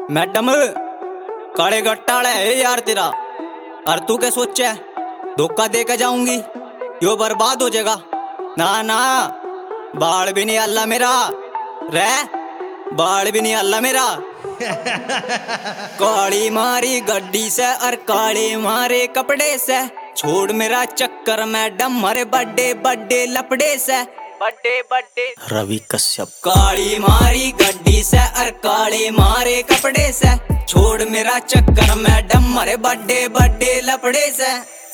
Madam काले गट्टाला है यार तेरा। और तू क्या सोचा है धोखा दे के जाऊंगी यो बर्बाद हो जाएगा? ना ना बाल भी नहीं अल्लाह मेरा रह, बाल भी नहीं अल्लाह मेरा। काली मारी गड्डी से और काले मारे कपड़े से, छोड़ मेरा चक्कर मैडम हरे बड्डे बड्डे लपड़े से, बड्डे बड्डे रवि कश्यप। काली मारी गड्डी से और काले मारे कपड़े से, छोड़ मेरा चक्कर मैडम हरे बड्डे बड्डे लपड़े से।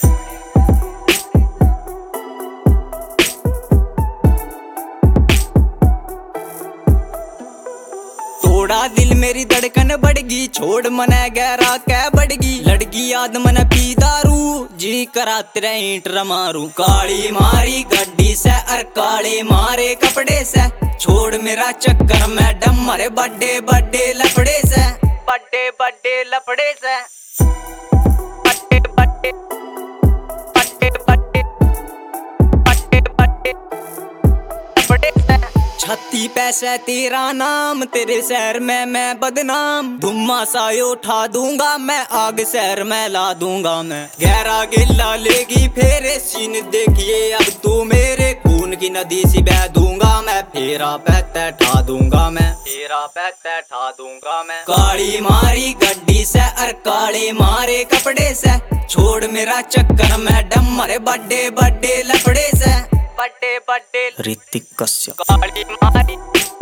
थोड़ा दिल मेरी धड़कन बढ़गी, छोड़ मने गहरा कै बढ़गी, लड़की याद मन पी दारू जी करा तेरे ईंट मारू। काली मारी गड्डी से और काले मारे कपड़े से, छोड़ मेरा चक्कर मैडम हरे बड्डे बड्डे लपड़े से, बड्डे बड्डे लपड़े से, बड्डे बड्डे बड्डे बड्डे बड्डे बड्डे लपड़े से। 36 पैसे तेरा नाम, तेरे शहर में मैं बदनाम, धुम्मा सायो उठा दूंगा मैं, आग शहर में ला दूंगा मैं। गहरा गिल्ला लेगी फेरे सीन देखिए अब तू मेरे, खून की नदी सी बह दूंगा मैं, फेरा पैते ठा दूंगा मैं, फेरा पैते ठा दूंगा मैं। काली मारी गड्डी से और काले मारे कपड़े से, छोड़ मेरा चक्कर मैडम हरे बड्डे बड्डे लपड़े से, बड्डे बड्डे ऋतिक कश्यप। काली मारी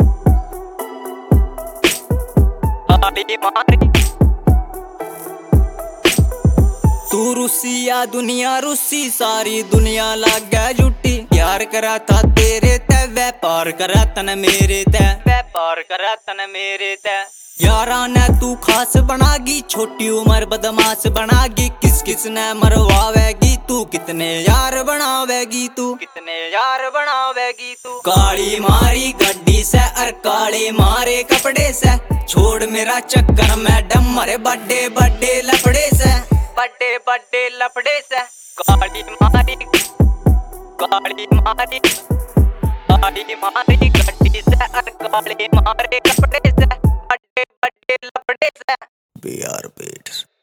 काली मारी तू रुसी या दुनिया रुसी, सारी दुनिया लग गया जुटी, प्यार करा था तेरे ते व्यापार करा तन मेरे ते, व्यापार करा तन मेरे ते। यारा ने तू खास बनागी, छोटी उम्र बदमाश बनागी, किस किस ने मरवावेगी तू, कितने यार बनावेगी तू, कितने यार बनावेगी तू। काली मारी गड्डी से और काले मारे कपड़े से, छोड़ मेरा चक्कर मैडम हरे बड्डे बड्डे लपड़े से, बड्डे बड्डे लपड़े से। काली मारी काली मारी काली मारी गड्डी से और काले मारे कपड़े से, बड्डे बड्डे लपड़े से। BR Beats।